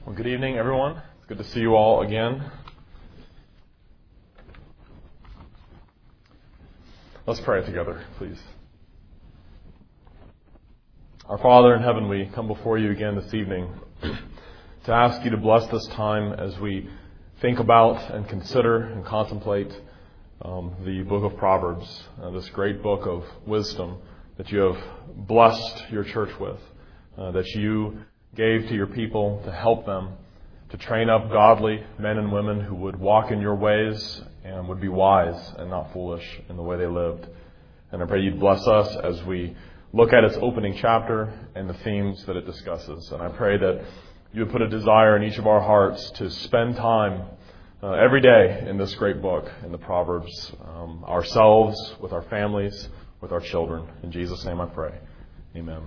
Well, good evening, everyone. It's good to see you all again. Let's pray together, please. Our Father in heaven, we come before you again this evening to ask you to bless this time as we think about and consider and contemplate the book of Proverbs, this great book of wisdom that you have blessed your church with, that you gave to your people to help them to train up godly men and women who would walk in your ways and would be wise and not foolish in the way they lived. And I pray you'd bless us as we look at its opening chapter and the themes that it discusses. And I pray that you would put a desire in each of our hearts to spend time every day in this great book, in the Proverbs, ourselves, with our families, with our children. In Jesus' name I pray. Amen.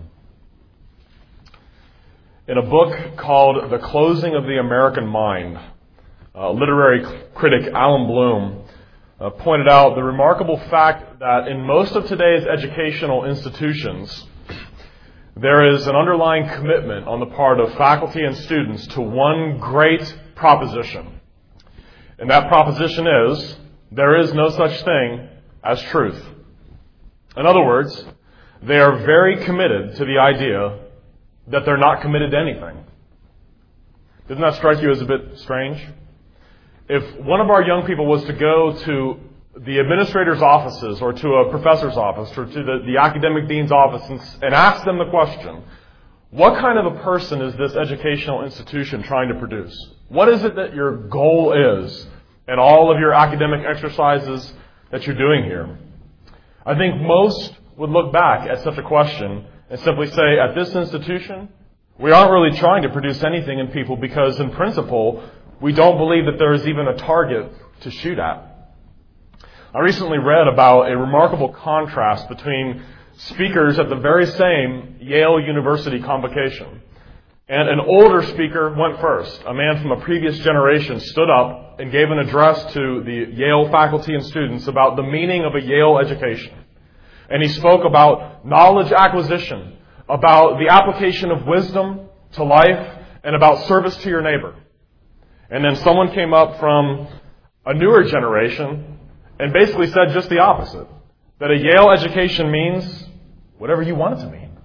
In a book called The Closing of the American Mind, literary critic Alan Bloom pointed out the remarkable fact that in most of today's educational institutions, there is an underlying commitment on the part of faculty and students to one great proposition. And that proposition is, there is no such thing as truth. In other words, they are very committed to the idea that they're not committed to anything. Doesn't that strike you as a bit strange? If one of our young people was to go to the administrator's offices or to a professor's office or to the academic dean's office and ask them the question, what kind of a person is this educational institution trying to produce? What is it that your goal is in all of your academic exercises that you're doing here? I think most would look back at such a question and simply say, at this institution, we aren't really trying to produce anything in people because, in principle, we don't believe that there is even a target to shoot at. I recently read about a remarkable contrast between speakers at the very same Yale University convocation. And an older speaker went first. A man from a previous generation stood up and gave an address to the Yale faculty and students about the meaning of a Yale education. And he spoke about knowledge acquisition, about the application of wisdom to life, and about service to your neighbor. And then someone came up from a newer generation and basically said just the opposite, that a Yale education means whatever you want it to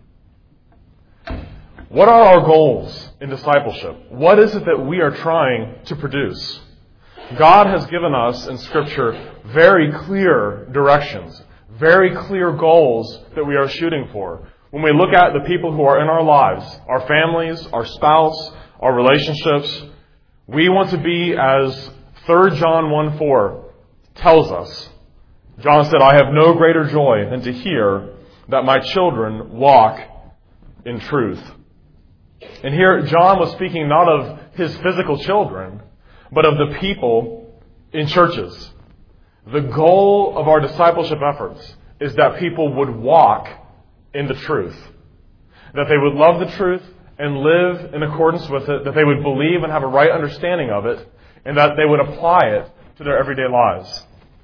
mean. What are our goals in discipleship? What is it that we are trying to produce? God has given us in Scripture very clear directions, very clear goals that we are shooting for. When we look at the people who are in our lives, our families, our spouse, our relationships, we want to be as 3 John 1:4 tells us. John said, I have no greater joy than to hear that my children walk in truth. And here John was speaking not of his physical children, but of the people in churches. The goal of our discipleship efforts is that people would walk in the truth. That they would love the truth and live in accordance with it. That they would believe and have a right understanding of it. And that they would apply it to their everyday lives.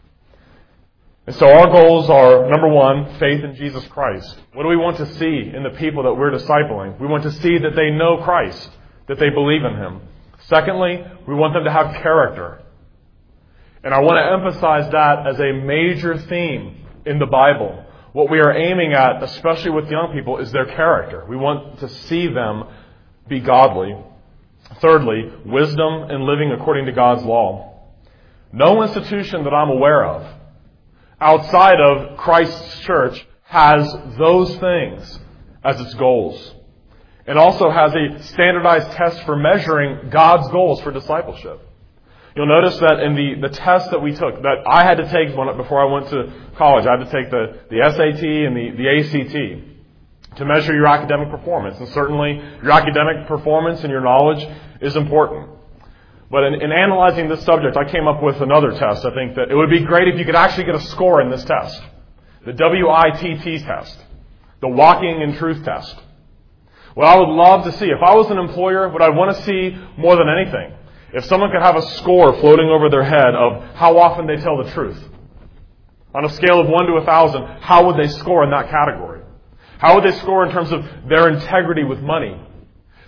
And so our goals are, number one, faith in Jesus Christ. What do we want to see in the people that we're discipling? We want to see that they know Christ, that they believe in Him. Secondly, we want them to have character. And I want to emphasize that as a major theme in the Bible. What we are aiming at, especially with young people, is their character. We want to see them be godly. Thirdly, wisdom and living according to God's law. No institution that I'm aware of outside of Christ's church has those things as its goals. It also has a standardized test for measuring God's goals for discipleship. You'll notice that in the test that we took, that I had to take before I went to college, I had to take the SAT and the ACT to measure your academic performance. And certainly your academic performance and your knowledge is important. But in analyzing this subject, I came up with another test. I think that it would be great if you could actually get a score in this test. The WITT test. The Walking in Truth test. What I would love to see, if I was an employer, what I'd want to see more than anything, if someone could have a score floating over their head of how often they tell the truth. On a scale of 1 to 1,000, how would they score in that category? How would they score in terms of their integrity with money?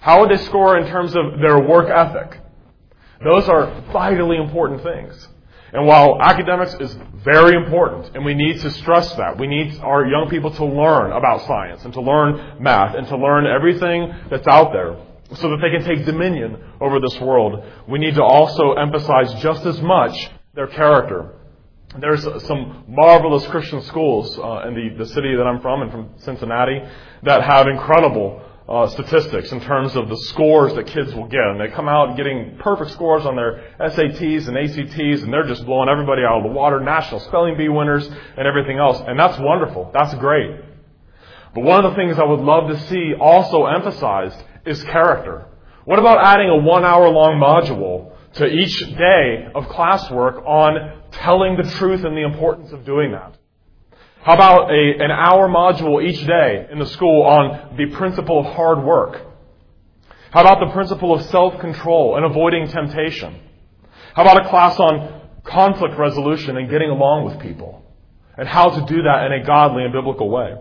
How would they score in terms of their work ethic? Those are vitally important things. And while academics is very important, and we need to stress that, we need our young people to learn about science and to learn math and to learn everything that's out there so that they can take dominion over this world, we need to also emphasize just as much their character. There's some marvelous Christian schools in the city that I'm from, and from Cincinnati, that have incredible statistics in terms of the scores that kids will get. And they come out getting perfect scores on their SATs and ACTs, and they're just blowing everybody out of the water, national spelling bee winners and everything else. And that's wonderful. That's great. But one of the things I would love to see also emphasized is character. What about adding a 1-hour-long module to each day of classwork on telling the truth and the importance of doing that? How about an hour module each day in the school on the principle of hard work? How about the principle of self-control and avoiding temptation? How about a class on conflict resolution and getting along with people? And how to do that in a godly and biblical way?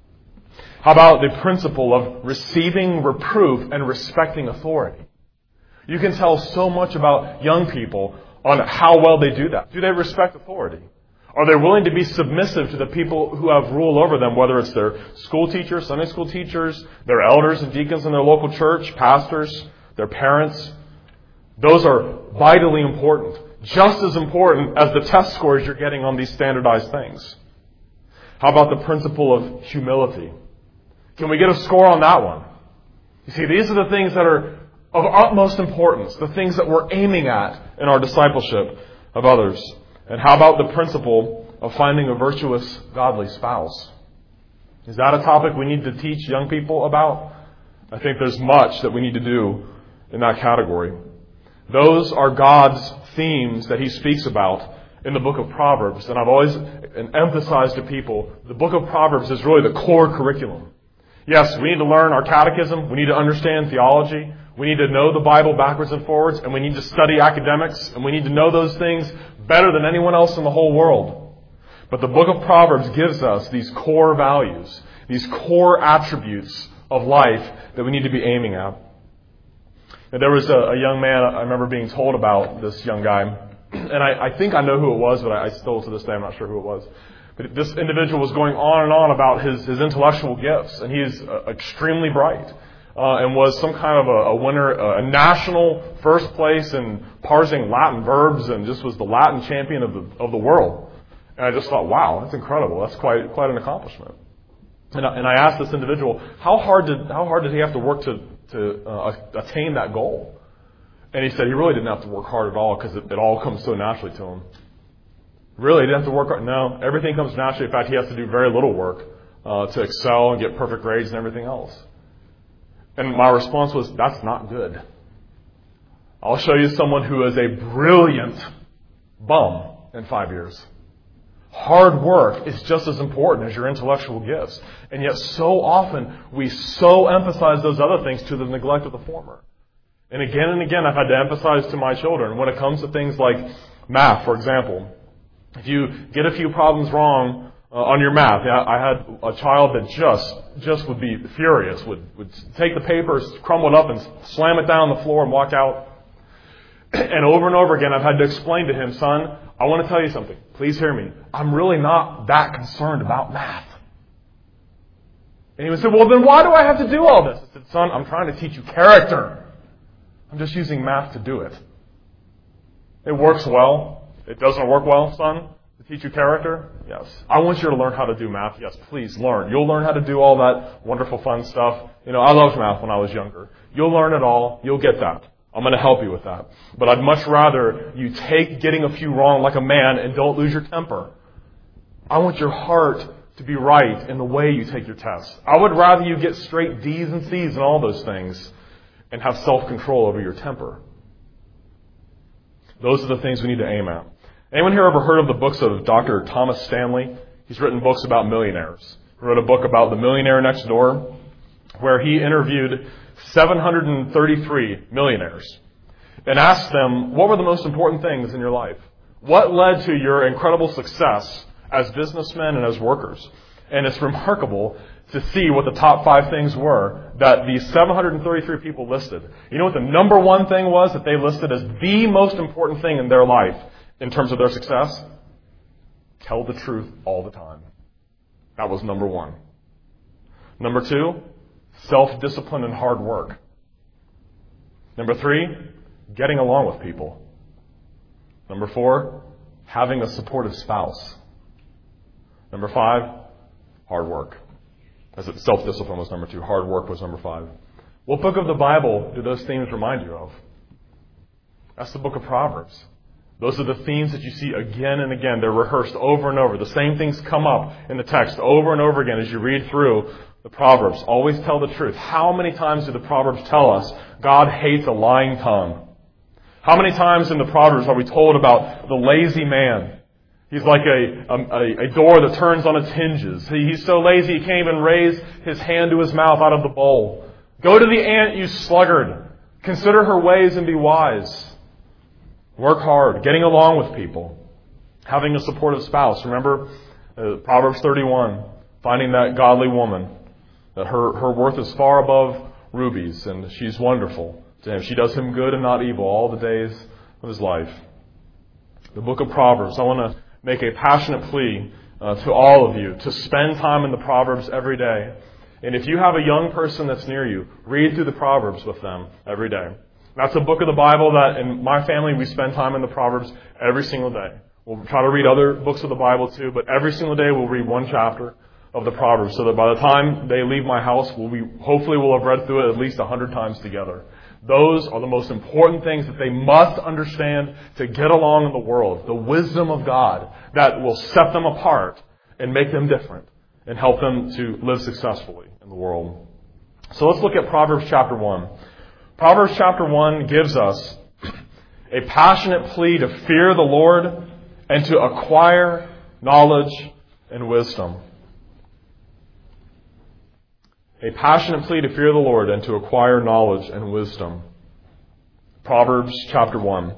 How about the principle of receiving reproof and respecting authority? You can tell so much about young people on how well they do that. Do they respect authority? Are they willing to be submissive to the people who have rule over them, whether it's their school teachers, Sunday school teachers, their elders and deacons in their local church, pastors, their parents? Those are vitally important, just as important as the test scores you're getting on these standardized things. How about the principle of humility? Can we get a score on that one? You see, these are the things that are of utmost importance, the things that we're aiming at in our discipleship of others. And how about the principle of finding a virtuous, godly spouse? Is that a topic we need to teach young people about? I think there's much that we need to do in that category. Those are God's themes that He speaks about in the book of Proverbs. And I've always emphasized to people, the book of Proverbs is really the core curriculum. Yes, we need to learn our catechism. We need to understand theology. We need to know the Bible backwards and forwards. And we need to study academics. And we need to know those things better than anyone else in the whole world. But the book of Proverbs gives us these core values, these core attributes of life that we need to be aiming at. And there was a young man I remember being told about, this young guy. And I think I know who it was, but I still to this day I'm not sure who it was. But this individual was going on and on about his intellectual gifts. And he is extremely bright. And was some kind of a winner, a national first place in parsing Latin verbs, and just was the Latin champion of the world. And I just thought, wow, that's incredible. That's quite an accomplishment. And I asked this individual, how hard did he have to work to attain that goal? And he said he really didn't have to work hard at all because it all comes so naturally to him. Really, he didn't have to work hard? No, everything comes naturally. In fact, he has to do very little work to excel and get perfect grades and everything else. And my response was, that's not good. I'll show you someone who is a brilliant bum in 5 years. Hard work is just as important as your intellectual gifts. And yet so often we so emphasize those other things to the neglect of the former. And again, I've had to emphasize to my children when it comes to things like math, for example. If you get a few problems wrong on your math, I had a child that just would be furious, would take the papers, crumble it up, and slam it down on the floor and walk out. And over again, I've had to explain to him, son, I want to tell you something. Please hear me. I'm really not that concerned about math. And he would say, well, then why do I have to do all this? I said, son, I'm trying to teach you character. I'm just using math to do it. It works well. It doesn't work well, son. To teach you character? Yes. I want you to learn how to do math. Yes, please learn. You'll learn how to do all that wonderful fun stuff. You know, I loved math when I was younger. You'll learn it all. You'll get that. I'm going to help you with that. But I'd much rather you take getting a few wrong like a man and don't lose your temper. I want your heart to be right in the way you take your tests. I would rather you get straight D's and C's and all those things and have self-control over your temper. Those are the things we need to aim at. Anyone here ever heard of the books of Dr. Thomas Stanley? He's written books about millionaires. He wrote a book about The Millionaire Next Door, where he interviewed 733 millionaires and asked them, what were the most important things in your life? What led to your incredible success as businessmen and as workers? And it's remarkable. to see what the top 5 things were that these 733 people listed. You know what the number one thing was that they listed as the most important thing in their life in terms of their success? Tell the truth all the time. That was number 1. Number 2, self-discipline and hard work. Number 3, getting along with people. Number 4, having a supportive spouse. Number 5, hard work. Self-discipline was number 2. Hard work was number 5. What book of the Bible do those themes remind you of? That's the book of Proverbs. Those are the themes that you see again and again. They're rehearsed over and over. The same things come up in the text over and over again as you read through the Proverbs. Always tell the truth. How many times do the Proverbs tell us God hates a lying tongue? How many times in the Proverbs are we told about the lazy man? He's like a door that turns on its hinges. He's so lazy he can't even raise his hand to his mouth out of the bowl. Go to the ant, you sluggard. Consider her ways and be wise. Work hard, getting along with people, having a supportive spouse. Remember Proverbs 31, finding that godly woman, that her worth is far above rubies, and she's wonderful to him. She does him good and not evil all the days of his life. The book of Proverbs, I want to make a passionate plea to all of you to spend time in the Proverbs every day. And if you have a young person that's near you, read through the Proverbs with them every day. That's a book of the Bible that in my family we spend time in the Proverbs every single day. We'll try to read other books of the Bible too, but every single day we'll read one chapter of the Proverbs so that by the time they leave my house, hopefully we'll have read through it at least 100 times together. Those are the most important things that they must understand to get along in the world. The wisdom of God that will set them apart and make them different and help them to live successfully in the world. So let's look at Proverbs chapter 1. Proverbs chapter 1 gives us a passionate plea to fear the Lord and to acquire knowledge and wisdom. A passionate plea to fear the Lord and to acquire knowledge and wisdom. Proverbs chapter 1.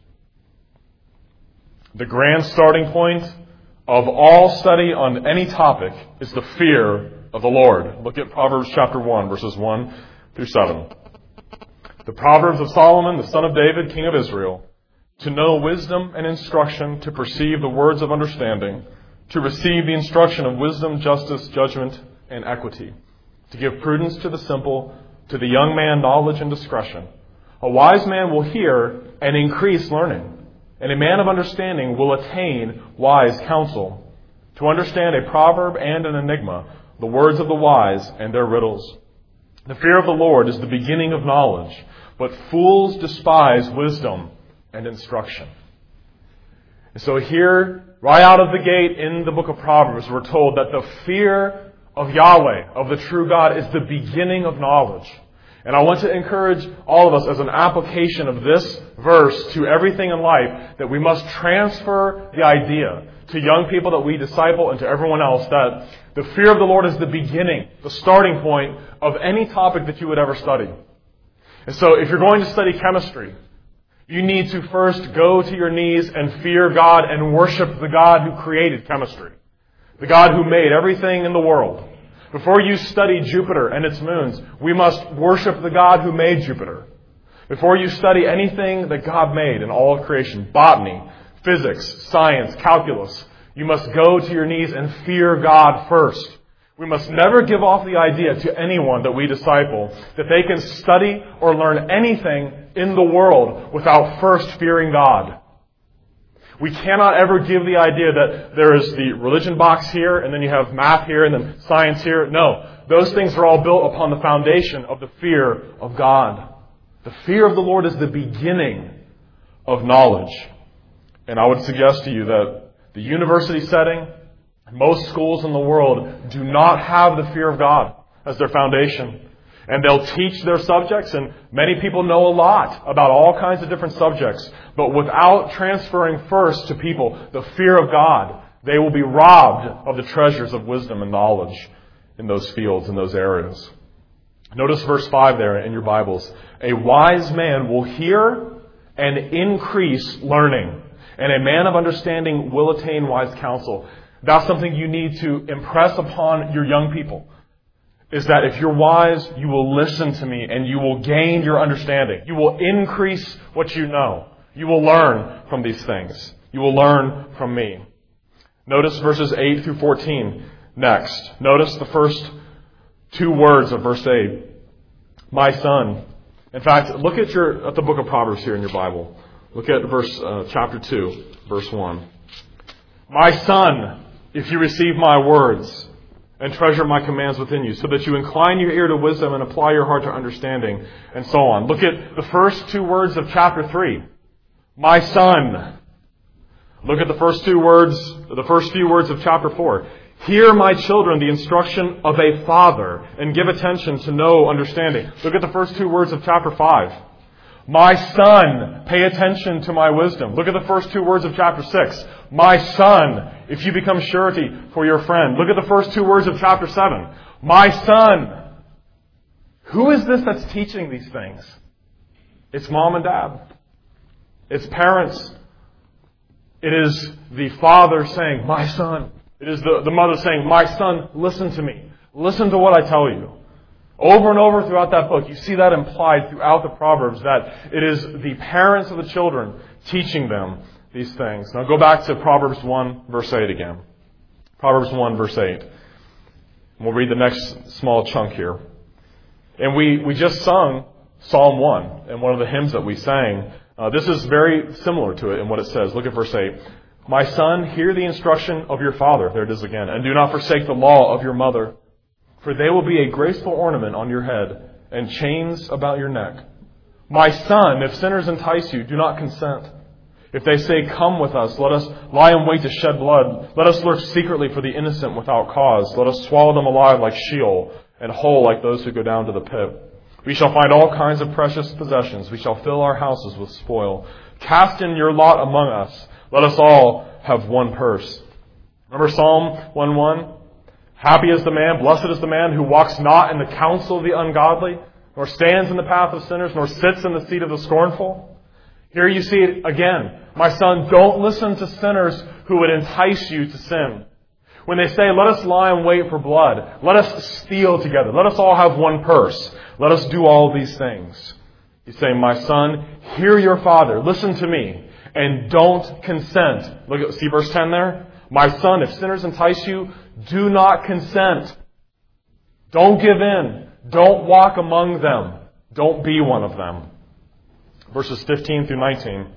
The grand starting point of all study on any topic is the fear of the Lord. Look at Proverbs chapter 1, verses 1 through 7. The Proverbs of Solomon, the son of David, king of Israel, to know wisdom and instruction, to perceive the words of understanding, to receive the instruction of wisdom, justice, judgment, and equity, to give prudence to the simple, to the young man knowledge and discretion. A wise man will hear and increase learning, and a man of understanding will attain wise counsel. To understand a proverb and an enigma, the words of the wise and their riddles. The fear of the Lord is the beginning of knowledge, but fools despise wisdom and instruction. And so here, right out of the gate in the book of Proverbs, we're told that the fear of Yahweh, of the true God, is the beginning of knowledge. And I want to encourage all of us as an application of this verse to everything in life that we must transfer the idea to young people that we disciple and to everyone else that the fear of the Lord is the beginning, the starting point of any topic that you would ever study. And so if you're going to study chemistry, you need to first go to your knees and fear God and worship the God who created chemistry, the God who made everything in the world. Before you study Jupiter and its moons, we must worship the God who made Jupiter. Before you study anything that God made in all of creation, botany, physics, science, calculus, you must go to your knees and fear God first. We must never give off the idea to anyone that we disciple that they can study or learn anything in the world without first fearing God. We cannot ever give the idea that there is the religion box here, and then you have math here, and then science here. No, those things are all built upon the foundation of the fear of God. The fear of the Lord is the beginning of knowledge. And I would suggest to you that the university setting, most schools in the world do not have the fear of God as their foundation. And they'll teach their subjects, and many people know a lot about all kinds of different subjects. But without transferring first to people the fear of God, they will be robbed of the treasures of wisdom and knowledge in those fields, in those areas. Notice verse 5 there in your Bibles. A wise man will hear and increase learning, and a man of understanding will attain wise counsel. That's something you need to impress upon your young people. is that if you're wise, you will listen to me and you will gain your understanding. You will increase what you know. You will learn from these things. You will learn from me. Notice verses 8 through 14 next. Notice the first two words of verse 8. My son. In fact, look at the book of Proverbs here in your Bible. Look at chapter 2, verse 1. My son, if you receive my words and treasure my commands within you, so that you incline your ear to wisdom and apply your heart to understanding, and so on. Look at the first two words of chapter 3. My son. Look at the first few words of chapter 4. Hear, my children, the instruction of a father, and give attention to know understanding. Look at the first two words of chapter 5. My son, pay attention to my wisdom. Look at the first two words of chapter 6. My son, if you become surety for your friend. Look at the first two words of chapter 7. My son. Who is this that's teaching these things? It's mom and dad. It's parents. It is the father saying, my son. It is the mother saying, my son, listen to me. Listen to what I tell you. Over and over throughout that book, you see that implied throughout the Proverbs, that it is the parents of the children teaching them these things. Now go back to Proverbs 1, verse 8 again. Proverbs 1, verse 8. And we'll read the next small chunk here. And we just sung Psalm 1, and one of the hymns that we sang. This is very similar to it in what it says. Look at verse 8. My son, hear the instruction of your father. There it is again. And do not forsake the law of your mother. For they will be a graceful ornament on your head and chains about your neck. My son, if sinners entice you, do not consent. If they say, come with us, let us lie in wait to shed blood. Let us lurk secretly for the innocent without cause. Let us swallow them alive like Sheol and whole like those who go down to the pit. We shall find all kinds of precious possessions. We shall fill our houses with spoil. Cast in your lot among us. Let us all have one purse. Remember Psalm 1:1? Happy is the man, blessed is the man who walks not in the counsel of the ungodly, nor stands in the path of sinners, nor sits in the seat of the scornful. Here you see it again. My son, don't listen to sinners who would entice you to sin. When they say, let us lie in wait for blood, let us steal together, let us all have one purse, let us do all these things. He's saying, my son, hear your father, listen to me, and don't consent. See verse 10 there? My son, if sinners entice you, do not consent. Don't give in. Don't walk among them. Don't be one of them. Verses 15 through 19.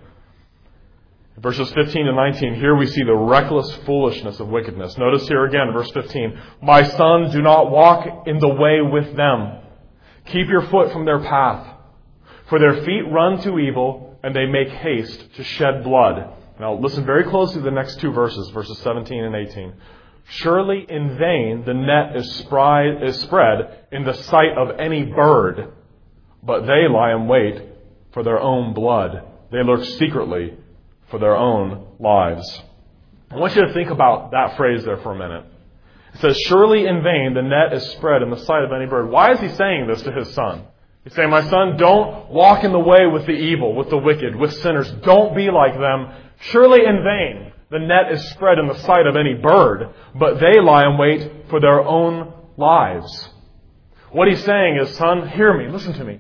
Verses 15 to 19, here we see the reckless foolishness of wickedness. Notice here again, verse 15. My son, do not walk in the way with them. Keep your foot from their path. For their feet run to evil, and they make haste to shed blood. Now listen very closely to the next two verses, verses 17 and 18. Surely in vain the net is spread in the sight of any bird, but they lie in wait for their own blood. They lurk secretly for their own lives. I want you to think about that phrase there for a minute. It says, surely in vain the net is spread in the sight of any bird. Why is he saying this to his son? He's saying, my son, don't walk in the way with the evil, with the wicked, with sinners. Don't be like them. Surely in vain the net is spread in the sight of any bird, but they lie in wait for their own lives. What he's saying is, son, hear me, listen to me.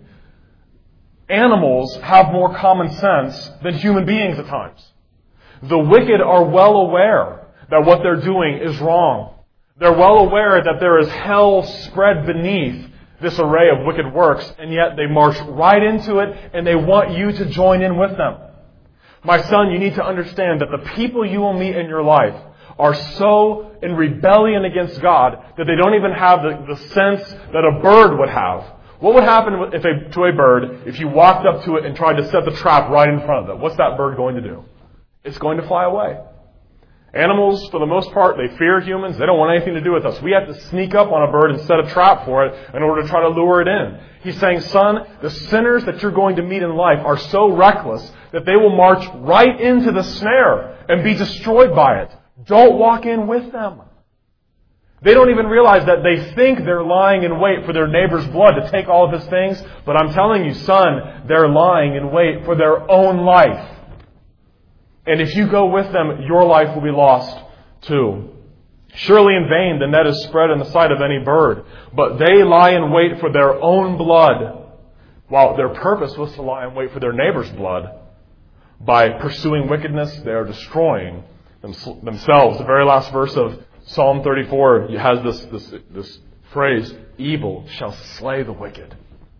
Animals have more common sense than human beings at times. The wicked are well aware that what they're doing is wrong. They're well aware that there is hell spread beneath this array of wicked works, and yet they march right into it, and they want you to join in with them. My son, you need to understand that the people you will meet in your life are so in rebellion against God that they don't even have the sense that a bird would have. What would happen to a bird if you walked up to it and tried to set the trap right in front of it? What's that bird going to do? It's going to fly away. Animals, for the most part, they fear humans. They don't want anything to do with us. We have to sneak up on a bird and set a trap for it in order to try to lure it in. He's saying, son, the sinners that you're going to meet in life are so reckless that they will march right into the snare and be destroyed by it. Don't walk in with them. They don't even realize that they think they're lying in wait for their neighbor's blood to take all of his things. But I'm telling you, son, they're lying in wait for their own life. And if you go with them, your life will be lost too. Surely in vain the net is spread in the sight of any bird, but they lie in wait for their own blood, while their purpose was to lie in wait for their neighbor's blood. By pursuing wickedness, they are destroying themselves. The very last verse of Psalm 34 has this phrase, evil shall slay the wicked.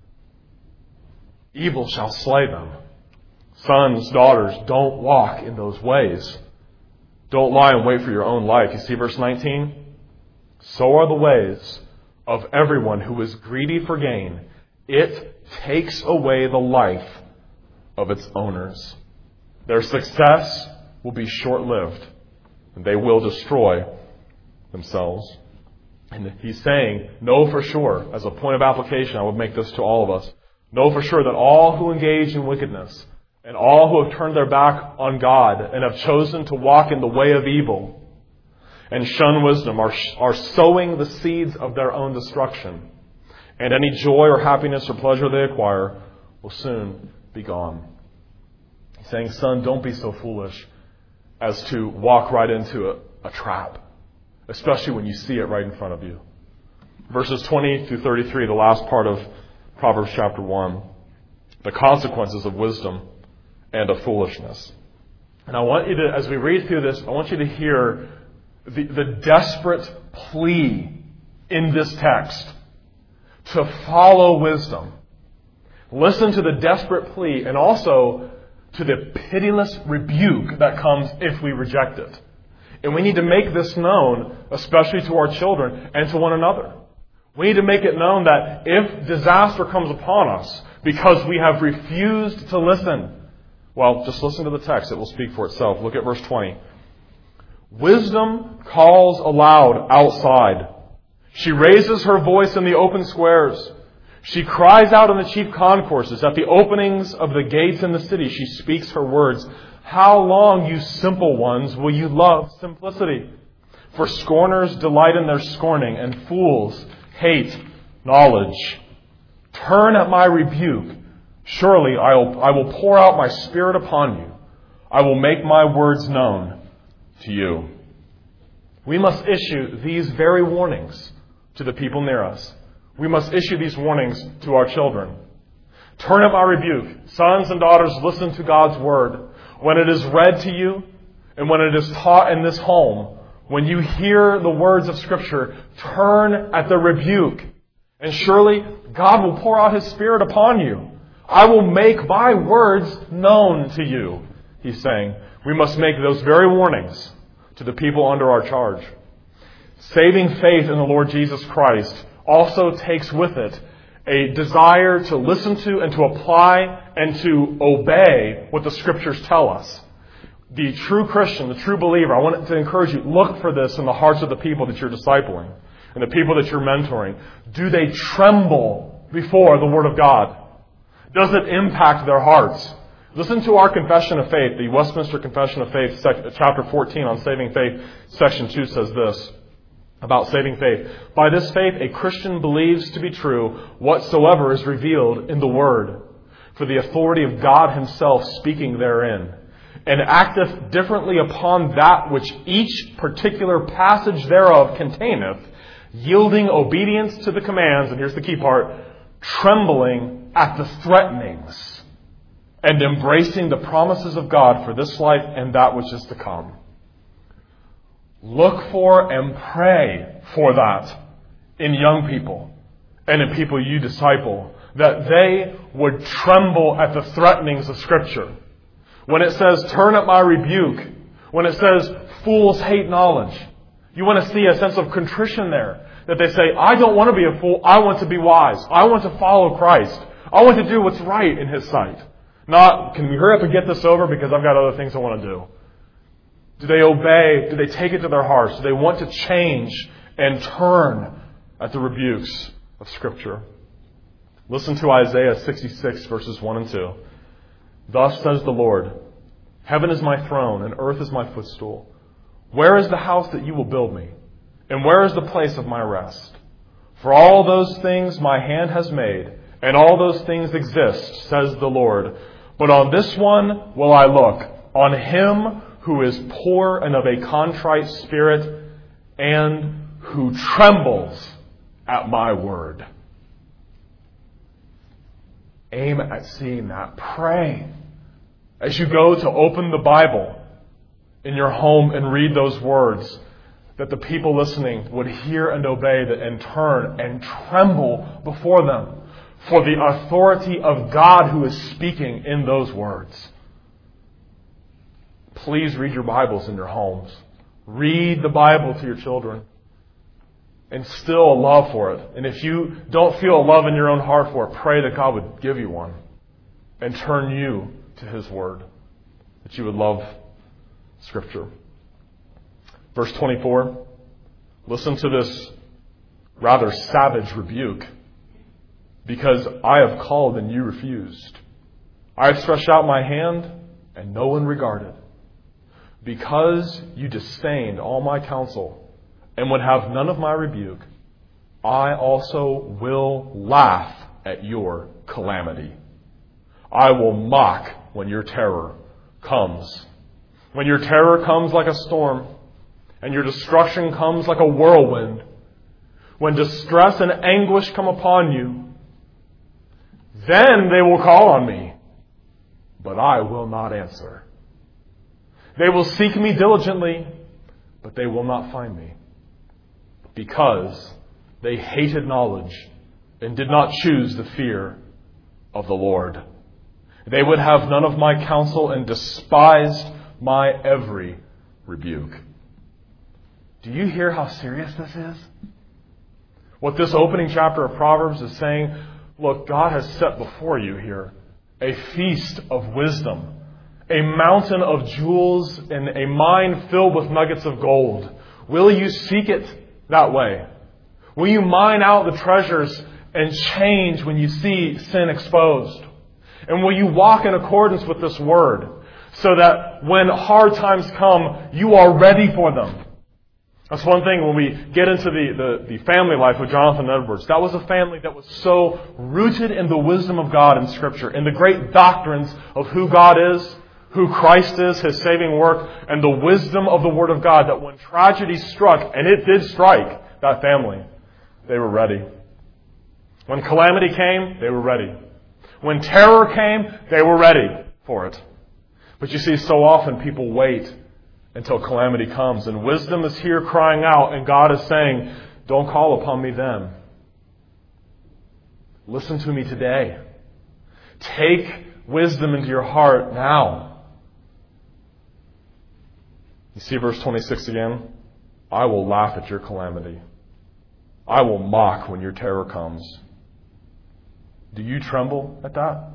Evil shall slay them. Sons, daughters, don't walk in those ways. Don't lie and wait for your own life. You see verse 19? So are the ways of everyone who is greedy for gain. It takes away the life of its owners. Their success will be short-lived, and they will destroy themselves. And he's saying, know for sure, as a point of application, I would make this to all of us, know for sure that all who engage in wickedness and all who have turned their back on God and have chosen to walk in the way of evil and shun wisdom are sowing the seeds of their own destruction. And any joy or happiness or pleasure they acquire will soon be gone. He's saying, son, don't be so foolish as to walk right into a trap, especially when you see it right in front of you. Verses 20 through 33, the last part of Proverbs chapter 1, the consequences of wisdom and of foolishness. And I want you to, as we read through this, I want you to hear the desperate plea in this text to follow wisdom. Listen to the desperate plea and also to the pitiless rebuke that comes if we reject it. And we need to make this known, especially to our children and to one another. We need to make it known that if disaster comes upon us because we have refused to listen, well, just listen to the text. It will speak for itself. Look at verse 20. Wisdom calls aloud outside. She raises her voice in the open squares. She cries out in the chief concourses. At the openings of the gates in the city, she speaks her words. How long, you simple ones, will you love simplicity? For scorners delight in their scorning, and fools hate knowledge. Turn at my rebuke. Surely I will pour out my spirit upon you. I will make my words known to you. We must issue these very warnings to the people near us. We must issue these warnings to our children. Turn at my rebuke. Sons and daughters, listen to God's word. When it is read to you and when it is taught in this home, when you hear the words of Scripture, turn at the rebuke. And surely God will pour out His Spirit upon you. I will make my words known to you, he's saying. We must make those very warnings to the people under our charge. Saving faith in the Lord Jesus Christ also takes with it a desire to listen to and to apply and to obey what the Scriptures tell us. The true Christian, the true believer, I want to encourage you, look for this in the hearts of the people that you're discipling and the people that you're mentoring. Do they tremble before the Word of God? Does it impact their hearts? Listen to our Confession of Faith, the Westminster Confession of Faith, chapter 14 on saving faith, section 2 says this about saving faith. By this faith, a Christian believes to be true whatsoever is revealed in the Word, for the authority of God Himself speaking therein, and acteth differently upon that which each particular passage thereof containeth, yielding obedience to the commands, and here's the key part, trembling at the threatenings, and embracing the promises of God for this life and that which is to come. Look for and pray for that in young people and in people you disciple, that they would tremble at the threatenings of Scripture. When it says, turn at my rebuke, when it says, fools hate knowledge, you want to see a sense of contrition there. That they say, I don't want to be a fool, I want to be wise. I want to follow Christ. I want to do what's right in His sight. Not, can we hurry up and get this over because I've got other things I want to do. Do they obey? Do they take it to their hearts? Do they want to change and turn at the rebukes of Scripture? Listen to Isaiah 66 verses 1 and 2. Thus says the Lord, heaven is my throne and earth is my footstool. Where is the house that you will build me? And where is the place of my rest? For all those things my hand has made, and all those things exist, says the Lord. But on this one will I look, on Him who is poor and of a contrite spirit, and who trembles at my word. Aim at seeing that. Pray as you go to open the Bible in your home and read those words, that the people listening would hear and obey and turn and tremble before them for the authority of God who is speaking in those words. Please read your Bibles in your homes. Read the Bible to your children. Instill a love for it. And if you don't feel a love in your own heart for it, pray that God would give you one and turn you to His Word, that you would love Scripture. Verse 24, listen to this rather savage rebuke. Because I have called and you refused. I have stretched out my hand and no one regarded. Because you disdained all my counsel and would have none of my rebuke, I also will laugh at your calamity. I will mock when your terror comes. When your terror comes like a storm and your destruction comes like a whirlwind, when distress and anguish come upon you, then they will call on me, but I will not answer. They will seek me diligently, but they will not find me, because they hated knowledge and did not choose the fear of the Lord. They would have none of my counsel and despised my every rebuke. Do you hear how serious this is? What this opening chapter of Proverbs is saying, look, God has set before you here a feast of wisdom, a mountain of jewels, and a mine filled with nuggets of gold. Will you seek it that way? Will you mine out the treasures and change when you see sin exposed? And will you walk in accordance with this word so that when hard times come, you are ready for them? That's one thing when we get into the family life of Jonathan Edwards. That was a family that was so rooted in the wisdom of God in Scripture, in the great doctrines of who God is, who Christ is, His saving work, and the wisdom of the Word of God, that when tragedy struck, and it did strike that family, they were ready. When calamity came, they were ready. When terror came, they were ready for it. But you see, so often people wait until calamity comes. And wisdom is here crying out, and God is saying, don't call upon me then. Listen to me today. Take wisdom into your heart now. You see verse 26 again? I will laugh at your calamity. I will mock when your terror comes. Do you tremble at that?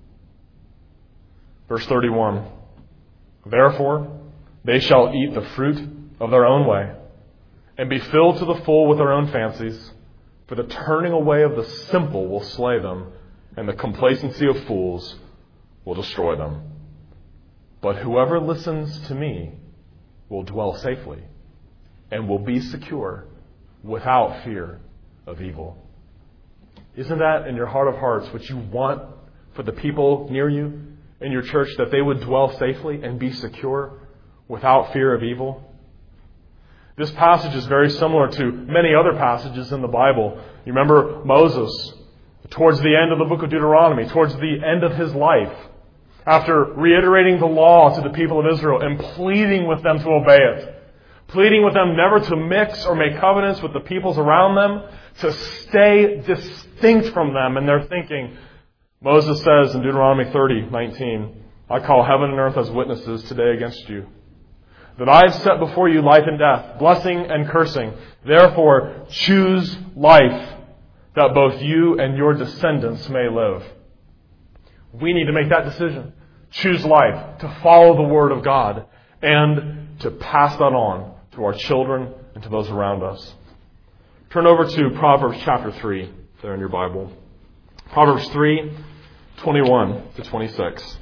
Verse 31. Therefore, they shall eat the fruit of their own way, and be filled to the full with their own fancies. For the turning away of the simple will slay them, and the complacency of fools will destroy them. But whoever listens to me will dwell safely, and will be secure without fear of evil. Isn't that in your heart of hearts what you want for the people near you in your church, that they would dwell safely and be secure without fear of evil? This passage is very similar to many other passages in the Bible. You remember Moses, towards the end of the book of Deuteronomy, towards the end of his life, after reiterating the law to the people of Israel and pleading with them to obey it, pleading with them never to mix or make covenants with the peoples around them, to stay distinct from them in their thinking. Moses says in Deuteronomy 30:19, I call heaven and earth as witnesses today against you, that I have set before you life and death, blessing and cursing. Therefore, choose life, that both you and your descendants may live. We need to make that decision. Choose life, to follow the Word of God, and to pass that on to our children and to those around us. Turn over to Proverbs chapter 3, there in your Bible. Proverbs 3:21 to 26.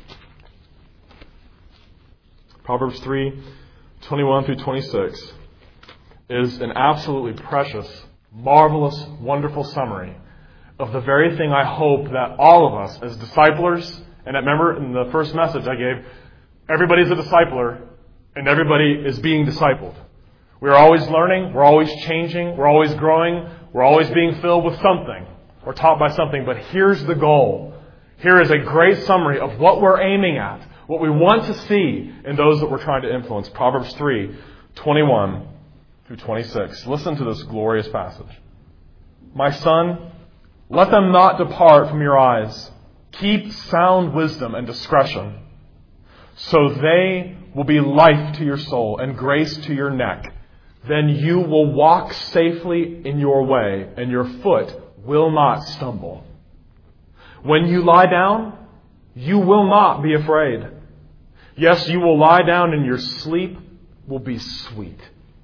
Proverbs 3:21 through 26 is an absolutely precious, marvelous, wonderful summary of the very thing I hope that all of us as disciplers, and remember in the first message I gave, everybody's a discipler and everybody is being discipled. We're always learning, we're always changing, we're always growing, we're always being filled with something or taught by something. But here's the goal. Here is a great summary of what we're aiming at, what we want to see in those that we're trying to influence. Proverbs 3:21 through 26. Listen to this glorious passage. My son, let them not depart from your eyes. Keep sound wisdom and discretion, so they will be life to your soul and grace to your neck. Then you will walk safely in your way, and your foot will not stumble. When you lie down, you will not be afraid. Yes, you will lie down, and your sleep will be sweet.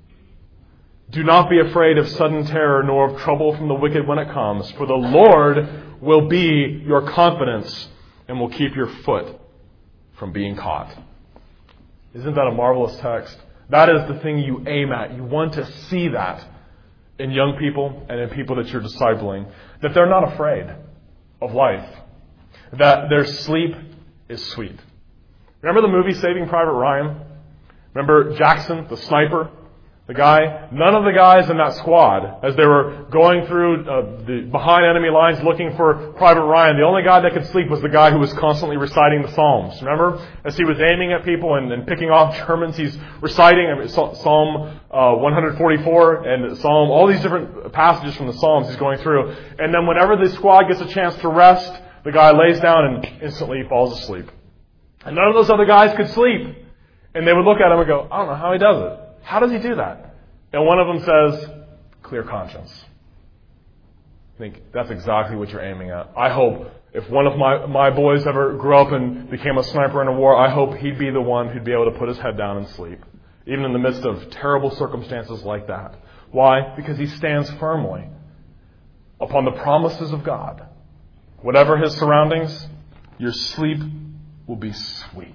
Do not be afraid of sudden terror, nor of trouble from the wicked when it comes, for the Lord will be your confidence and will keep your foot from being caught. Isn't that a marvelous text? That is the thing you aim at. You want to see that in young people and in people that you're discipling, that they're not afraid of life, that their sleep is sweet. Remember the movie Saving Private Ryan? Remember Jackson, the sniper? The guy, none of the guys in that squad, as they were going through the behind enemy lines looking for Private Ryan, the only guy that could sleep was the guy who was constantly reciting the Psalms. Remember? As he was aiming at people and picking off Germans, he's reciting Psalm 144 and Psalm, all these different passages from the Psalms he's going through. And then whenever the squad gets a chance to rest, the guy lays down and instantly falls asleep. And none of those other guys could sleep. And they would look at him and go, I don't know how he does it. How does he do that? And one of them says, clear conscience. I think that's exactly what you're aiming at. I hope if one of my boys ever grew up and became a sniper in a war, I hope he'd be the one who'd be able to put his head down and sleep, even in the midst of terrible circumstances like that. Why? Because he stands firmly upon the promises of God. Whatever his surroundings, your sleep will be sweet.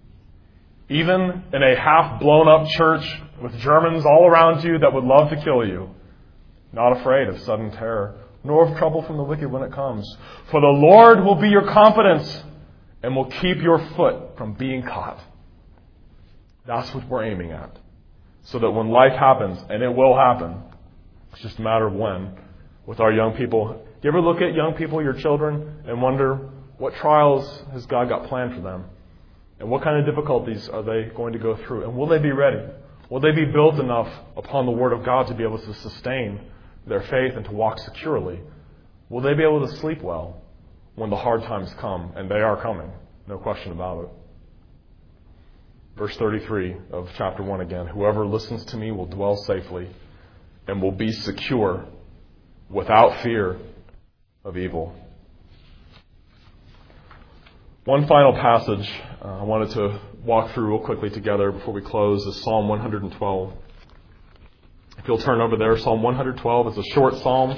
Even in a half-blown-up church with Germans all around you that would love to kill you, not afraid of sudden terror, nor of trouble from the wicked when it comes. For the Lord will be your confidence and will keep your foot from being caught. That's what we're aiming at. So that when life happens, and it will happen, it's just a matter of when, with our young people. Do you ever look at young people, your children, and wonder what trials has God got planned for them? And what kind of difficulties are they going to go through? And will they be ready? Will they be built enough upon the Word of God to be able to sustain their faith and to walk securely? Will they be able to sleep well when the hard times come? And they are coming. No question about it. Verse 33 of chapter 1 again. Whoever listens to me will dwell safely and will be secure without fear of evil. One final passage I wanted to walk through real quickly together before we close is Psalm 112. If you'll turn over there, Psalm 112 is a short psalm,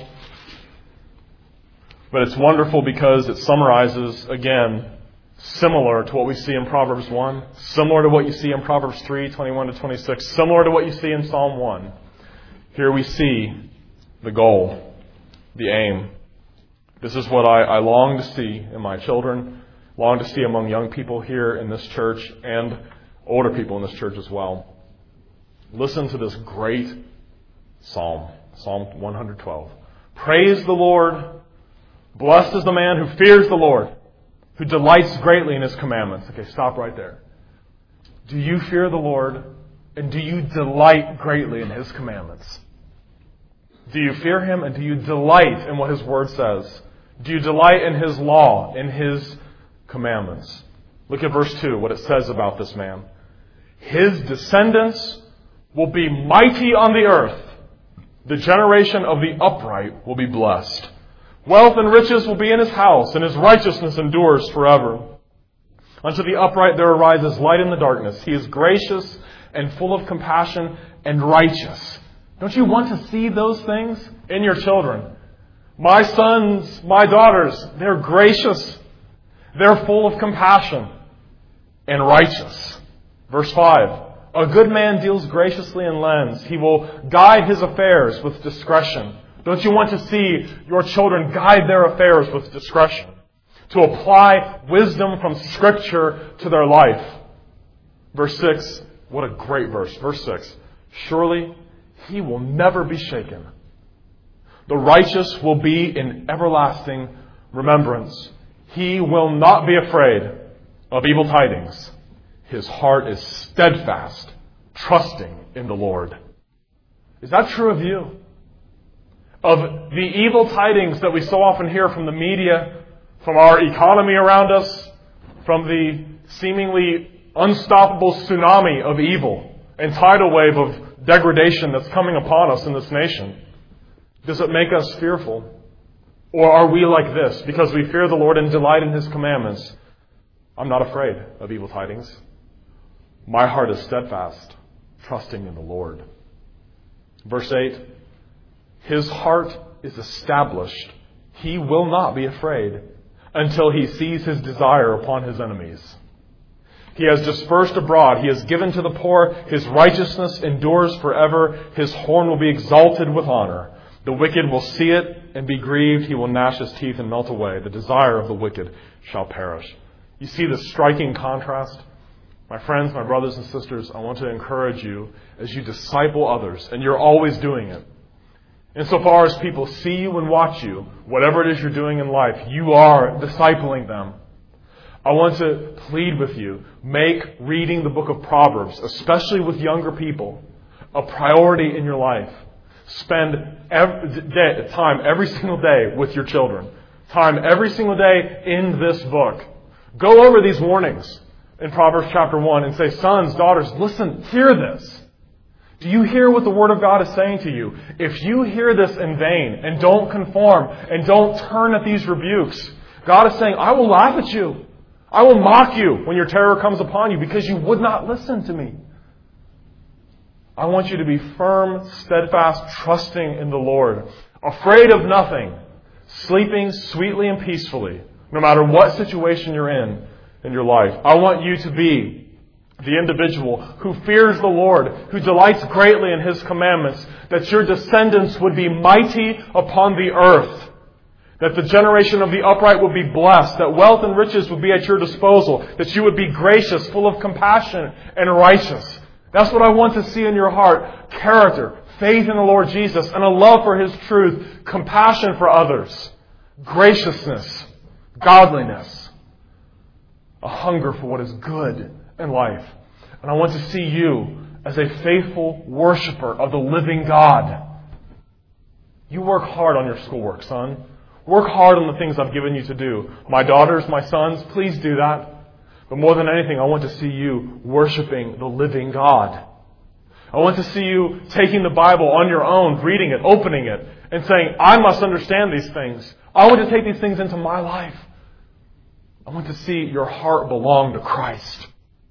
but it's wonderful because it summarizes, again, similar to what we see in Proverbs 1, similar to what you see in Proverbs 3, 21 to 26, similar to what you see in Psalm 1. Here we see the goal, the aim. This is what I long to see in my children, long to see among young people here in this church and older people in this church as well. Listen to this great psalm, Psalm 112. Praise the Lord. Blessed is the man who fears the Lord, who delights greatly in his commandments. Okay, stop right there. Do you fear the Lord, and do you delight greatly in his commandments? Do you fear him, and do you delight in what his word says? Do you delight in his law, in his commandments? Look at verse 2, what it says about this man. His descendants will be mighty on the earth. The generation of the upright will be blessed. Wealth and riches will be in his house, and his righteousness endures forever. Unto the upright there arises light in the darkness. He is gracious and full of compassion and righteous. Don't you want to see those things in your children? My sons, my daughters, they're gracious. They're full of compassion and righteous. Verse 5. A good man deals graciously and lends. He will guide his affairs with discretion. Don't you want to see your children guide their affairs with discretion? To apply wisdom from Scripture to their life. Verse 6. What a great verse. Verse 6. Surely He will never be shaken. The righteous will be in everlasting remembrance. He will not be afraid of evil tidings. His heart is steadfast, trusting in the Lord. Is that true of you? Of the evil tidings that we so often hear from the media, from our economy around us, from the seemingly unstoppable tsunami of evil and tidal wave of degradation that's coming upon us in this nation, does it make us fearful? Or are we like this? Because we fear the Lord and delight in His commandments, I'm not afraid of evil tidings. My heart is steadfast, trusting in the Lord. Verse 8, His heart is established. He will not be afraid until He sees His desire upon His enemies. He has dispersed abroad. He has given to the poor. His righteousness endures forever. His horn will be exalted with honor. The wicked will see it and be grieved. He will gnash his teeth and melt away. The desire of the wicked shall perish. You see the striking contrast? My friends, my brothers and sisters, I want to encourage you as you disciple others, and you're always doing it. Insofar as people see you and watch you, whatever it is you're doing in life, you are discipling them. I want to plead with you, make reading the book of Proverbs, especially with younger people, a priority in your life. Spend time every single day with your children. Time every single day in this book. Go over these warnings in Proverbs chapter 1 and say, sons, daughters, listen, hear this. Do you hear what the Word of God is saying to you? If you hear this in vain and don't conform and don't turn at these rebukes, God is saying, I will laugh at you. I will mock you when your terror comes upon you because you would not listen to me. I want you to be firm, steadfast, trusting in the Lord, afraid of nothing, sleeping sweetly and peacefully, no matter what situation you're in your life. I want you to be the individual who fears the Lord, who delights greatly in His commandments, that your descendants would be mighty upon the earth, that the generation of the upright would be blessed, that wealth and riches would be at your disposal, that you would be gracious, full of compassion, and righteous. That's what I want to see in your heart. Character, faith in the Lord Jesus, and a love for His truth, compassion for others, graciousness, godliness, a hunger for what is good in life. And I want to see you as a faithful worshiper of the living God. You work hard on your schoolwork, son. Work hard on the things I've given you to do. My daughters, my sons, please do that. But more than anything, I want to see you worshiping the living God. I want to see you taking the Bible on your own, reading it, opening it, and saying, I must understand these things. I want to take these things into my life. I want to see your heart belong to Christ.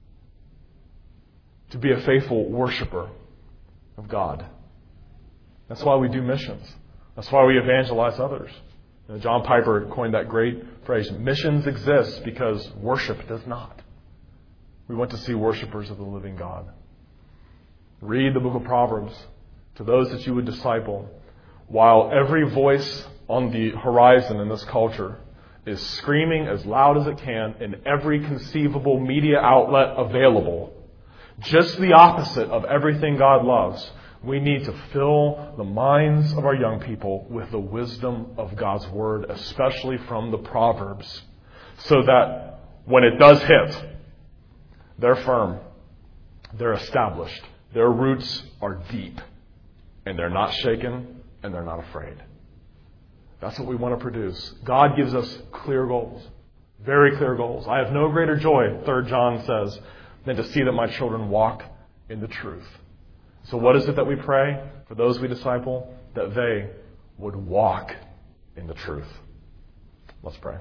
To be a faithful worshiper of God. That's why we do missions. That's why we evangelize others. John Piper coined that great phrase, missions exist because worship does not. We want to see worshipers of the living God. Read the book of Proverbs to those that you would disciple, while every voice on the horizon in this culture is screaming as loud as it can in every conceivable media outlet available. Just the opposite of everything God loves. We need to fill the minds of our young people with the wisdom of God's Word, especially from the Proverbs, so that when it does hit, they're firm, they're established, their roots are deep, and they're not shaken, and they're not afraid. That's what we want to produce. God gives us clear goals, very clear goals. I have no greater joy, 3 John says, than to see that my children walk in the truth. So what is it that we pray for those we disciple? That they would walk in the truth. Let's pray.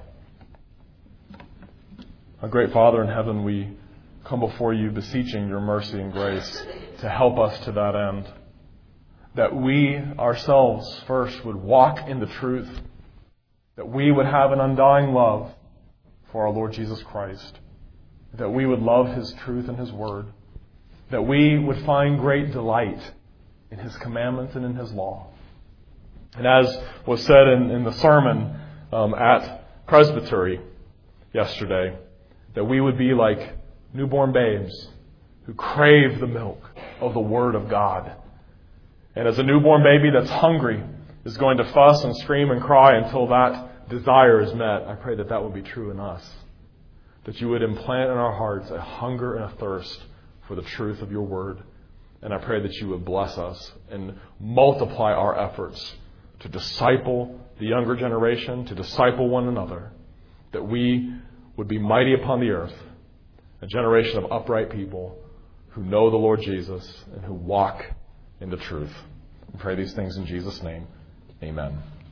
Our great Father in heaven, we come before you beseeching your mercy and grace to help us to that end. That we ourselves first would walk in the truth. That we would have an undying love for our Lord Jesus Christ. That we would love His truth and His Word. That we would find great delight in His commandments and in His law. And as was said in the sermon at Presbytery yesterday, that we would be like newborn babes who crave the milk of the Word of God. And as a newborn baby that's hungry is going to fuss and scream and cry until that desire is met, I pray that that would be true in us. That you would implant in our hearts a hunger and a thirst for the truth of your word. And I pray that you would bless us and multiply our efforts to disciple the younger generation, to disciple one another, that we would be mighty upon the earth, a generation of upright people who know the Lord Jesus and who walk in the truth. We pray these things in Jesus' name. Amen.